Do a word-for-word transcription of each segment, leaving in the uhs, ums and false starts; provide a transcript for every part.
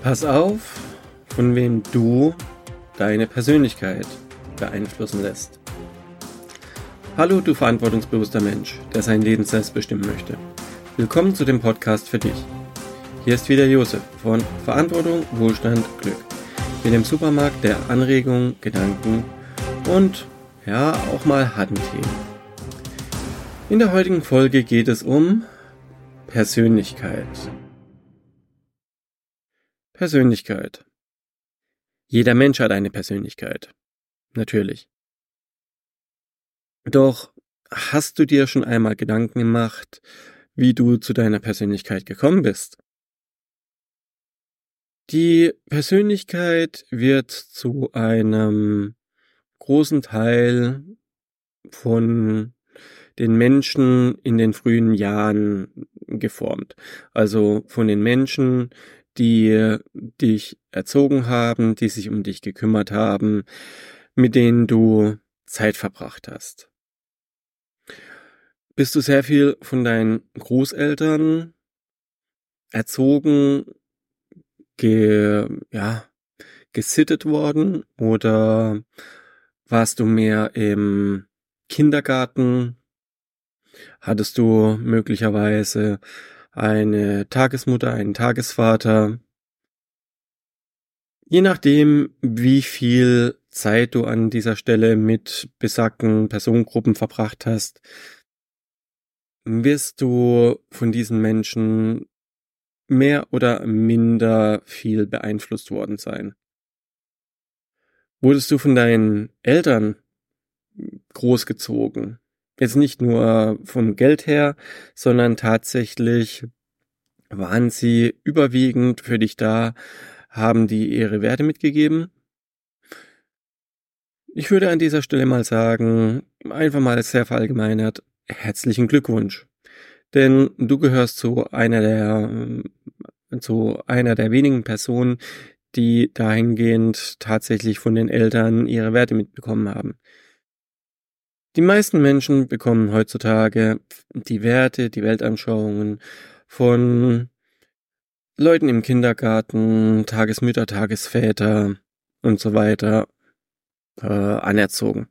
Pass auf, von wem du deine Persönlichkeit beeinflussen lässt. Hallo, du verantwortungsbewusster Mensch, der sein Leben selbst bestimmen möchte. Willkommen zu dem Podcast für dich. Hier ist wieder Josef von Verantwortung, Wohlstand, Glück. In dem Supermarkt der Anregungen, Gedanken und ja, auch mal harten Themen. In der heutigen Folge geht es um Persönlichkeit. Persönlichkeit. Jeder Mensch hat eine Persönlichkeit. Natürlich. Doch hast du dir schon einmal Gedanken gemacht, wie du zu deiner Persönlichkeit gekommen bist? Die Persönlichkeit wird zu einem großen Teil von den Menschen in den frühen Jahren geformt. Also von den Menschen, die dich erzogen haben, die sich um dich gekümmert haben, mit denen du Zeit verbracht hast. Bist du sehr viel von deinen Großeltern erzogen, ge, ja, gesittet worden oder warst du mehr im Kindergarten? Hattest du möglicherweise eine Tagesmutter, einen Tagesvater? Je nachdem, wie viel Zeit du an dieser Stelle mit besagten Personengruppen verbracht hast, wirst du von diesen Menschen mehr oder minder viel beeinflusst worden sein. Wurdest du von deinen Eltern großgezogen? Jetzt nicht nur vom Geld her, sondern tatsächlich waren sie überwiegend für dich da, haben die ihre Werte mitgegeben? Ich würde an dieser Stelle mal sagen, einfach mal sehr verallgemeinert, herzlichen Glückwunsch. Denn du gehörst zu einer der, zu einer der wenigen Personen, die dahingehend tatsächlich von den Eltern ihre Werte mitbekommen haben. Die meisten Menschen bekommen heutzutage die Werte, die Weltanschauungen von Leuten im Kindergarten, Tagesmütter, Tagesväter und so weiter äh, anerzogen.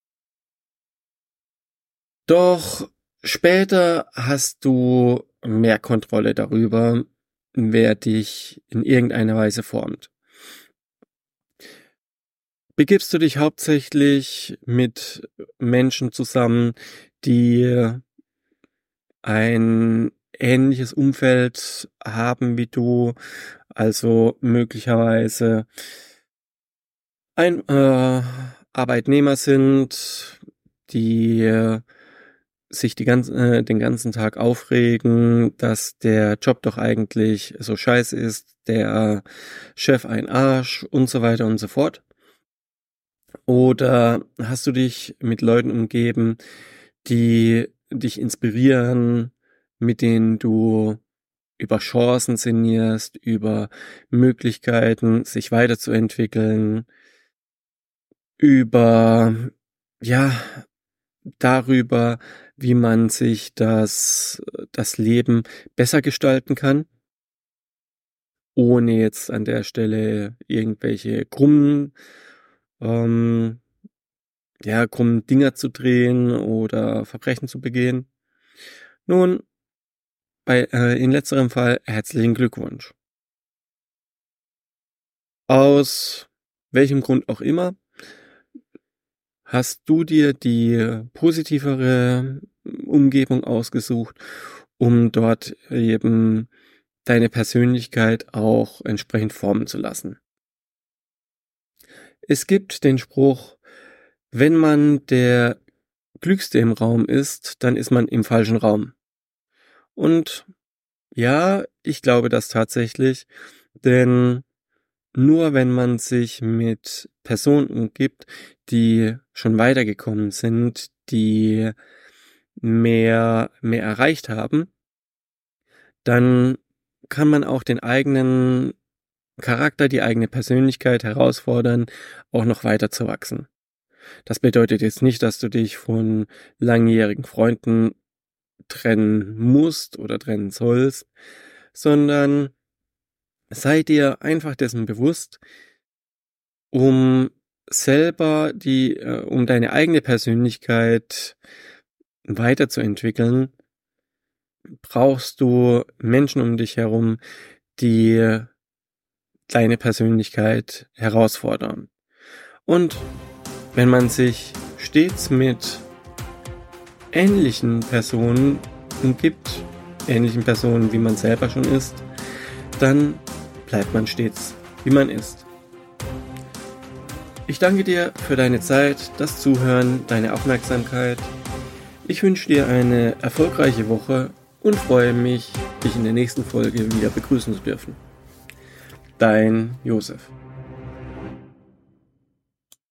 Doch später hast du mehr Kontrolle darüber, wer dich in irgendeiner Weise formt. Begibst du dich hauptsächlich mit Menschen zusammen, die ein ähnliches Umfeld haben wie du, also möglicherweise ein äh, Arbeitnehmer sind, die äh, sich die ganzen, äh, den ganzen Tag aufregen, dass der Job doch eigentlich so scheiße ist, der Chef ein Arsch und so weiter und so fort. Oder hast du dich mit Leuten umgeben, die dich inspirieren, mit denen du über Chancen sinnierst, über Möglichkeiten, sich weiterzuentwickeln, über, ja, darüber, wie man sich das, das Leben besser gestalten kann, ohne jetzt an der Stelle irgendwelche krummen, ähm, ja, krummen Dinger zu drehen oder Verbrechen zu begehen. Nun, bei, äh, in letzterem Fall herzlichen Glückwunsch. Aus welchem Grund auch immer hast du dir die positivere Umgebung ausgesucht, um dort eben deine Persönlichkeit auch entsprechend formen zu lassen. Es gibt den Spruch, wenn man der Klügste im Raum ist, dann ist man im falschen Raum. Und ja, ich glaube das tatsächlich, denn nur wenn man sich mit Personen umgibt, die schon weitergekommen sind, die mehr, mehr erreicht haben, dann kann man auch den eigenen Charakter, die eigene Persönlichkeit herausfordern, auch noch weiter zu wachsen. Das bedeutet jetzt nicht, dass du dich von langjährigen Freunden trennen musst oder trennen sollst, sondern sei dir einfach dessen bewusst, um selber die, äh, um deine eigene Persönlichkeit weiterzuentwickeln, brauchst du Menschen um dich herum, die deine Persönlichkeit herausfordern. Und wenn man sich stets mit ähnlichen Personen umgibt, ähnlichen Personen, wie man selber schon ist, dann bleibt man stets, wie man ist. Ich danke dir für deine Zeit, das Zuhören, deine Aufmerksamkeit. Ich wünsche dir eine erfolgreiche Woche und freue mich, dich in der nächsten Folge wieder begrüßen zu dürfen. Dein Josef.